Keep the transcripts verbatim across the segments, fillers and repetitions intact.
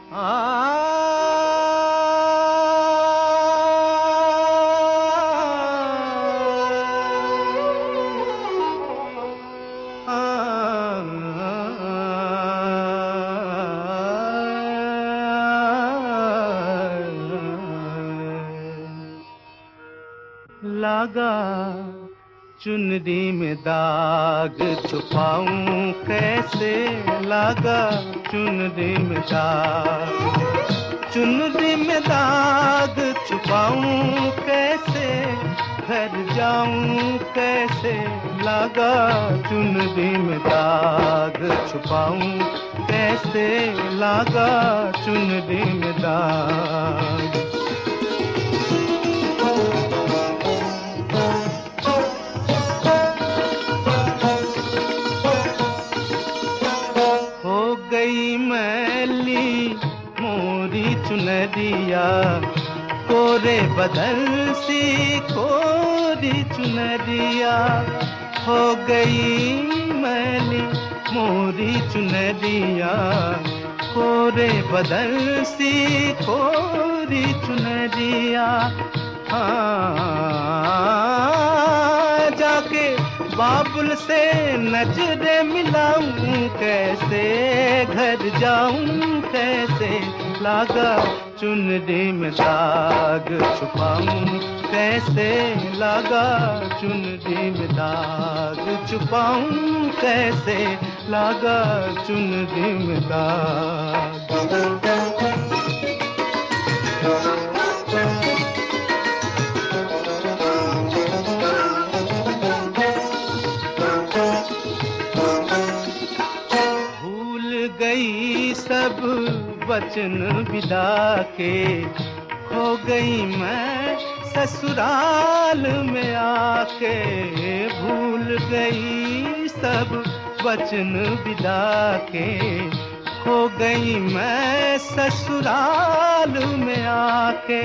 लागा चुनरी में दाग छुपाऊं कैसे, लागा चुनरी में दाग, चुनरी में दाग छुपाऊं कैसे, घर जाऊं कैसे, लागा चुनरी में दाग छुपाऊं कैसे, लागा चुनरी में दाग। गई मैली मोरी चुनरिया, कोरे बदल सी कोरी चुनरिया, हो गई मैली मोरी चुनरिया, कोरे बदल सी कोरी चुनरिया। हाँ जाके बाबुल से नजरें मिलाऊं कैसे, घर जाऊं कैसे, लागा चुनरी में दाग छुपाऊं कैसे, लागा चुनरी में दाग छुपाऊं कैसे, लागा चुनरी में दाग। गई सब वचन विदा के, खो गई मैं ससुराल में आके, भूल गई सब वचन विदा के, खो गई मैं ससुराल में आके।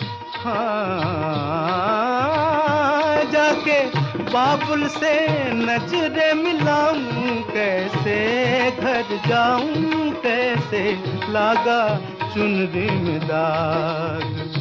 हाँ जाके बाबुल से नजरें मिलाऊं कैसे, घर जाऊं कैसे, लागा चुनरी में दाग।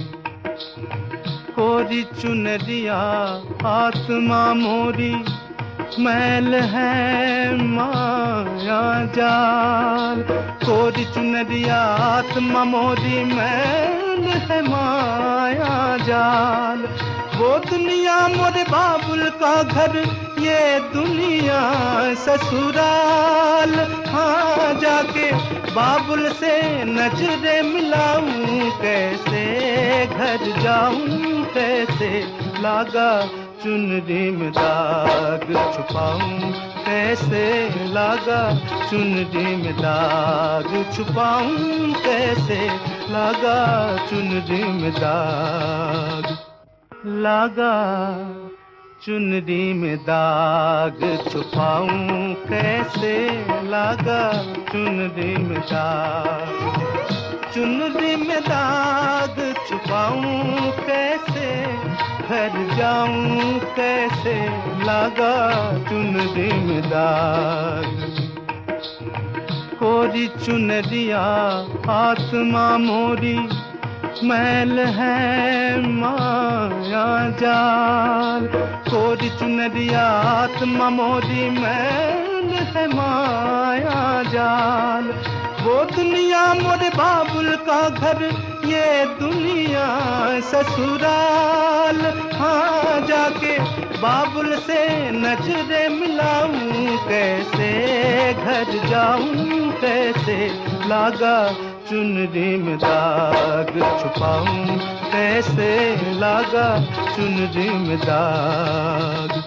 कोरी चुनरिया आत्मा मोरी, मैल है माया जाल, कोरी चुनरिया आत्मा मोरी, मैल है माया जाल। वो दुनिया मोरे बाबुल का घर, ये दुनिया ससुराल। हाँ जाके बाबुल से नजरें मिलाऊं कैसे, घर जाऊं कैसे, लागा चुनरी में दाग छुपाऊं कैसे, लागा चुनरी में दाग छुपाऊं कैसे, लागा चुनरी में दाग। लागा चुनरी में दाग छुपाऊं कैसे, लागा चुनरी में दाग, चुनरी में दाग छुपाऊं कैसे, घर जाऊं कैसे, लागा चुनरी में दाग। कोरी चुनरिया आत्मा मोरी, मैल है माया जाल, कोरी चुनरिया आत्मा मोरी, मैल है माया जाल। वो दुनिया मोरे बाबुल का घर, ये दुनिया ससुराल। हाँ जाके बाबुल से नजरें मिलाऊं कैसे, घर जाऊं कैसे, लागा चुनरी में दाग छुपाऊं कैसे, लागा चुनरी में दाग।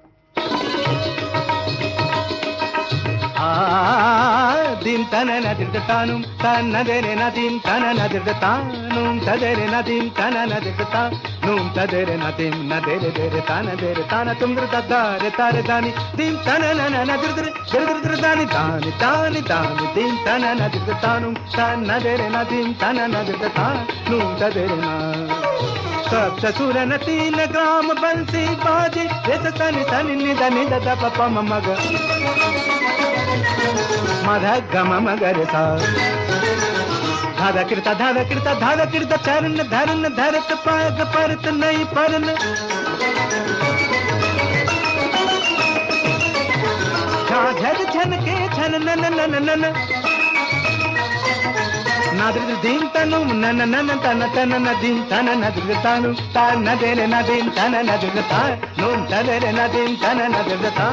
dim tana na dir tanum tana dere na dim tana na dir tanum tadere na dim tana na dir tanum tadere na dim na dere dere tana dere tana tum dir tadare tare dani dim tana na na na dir dir dir dir dani dani dani dani dim tana na dir tanum tana dere na dim tana na dir tanum tadere na सब ससुर न तीन ग्राम बंसी बाजे रे तनी तनी निदा निदा दा पपा मग मध गम मगर सा धादा किरता धादा किरता धादा किरता चरण धरन धरत पाग परत नहीं परन झन झन के झन नन नन नन नादिर दीन तनु नन नन तन तन नदीन तन नदिर तानु तान नदेरे नदीन तन नदिर ता नून तदेरे नदीन तन नदिर ता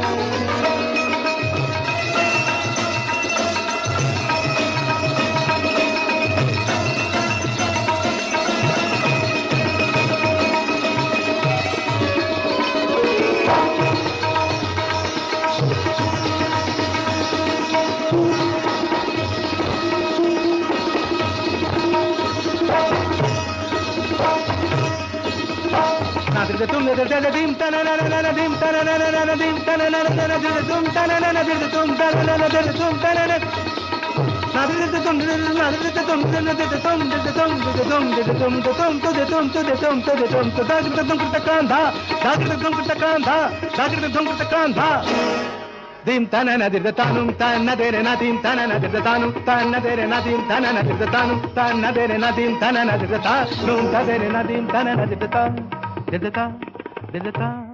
तुम dim tana na na na dim tana na na na dim tana na na na dim tana na na dim tum tana na na dim tum tana na na dim tum na dim tum na dim tum tum dim tum dim tum dim tum tum to de tum to de tum to de tum to da dim tum kurta kandha da dim tum kurta kandha da dim tum kurta kandha dim tana na dim tanum tana de na dim tana na dim tanum tana de na dim tana na dim tanum tana de na dim tana na dim ta num ta de na dim tana na dim ta dim ta dim ta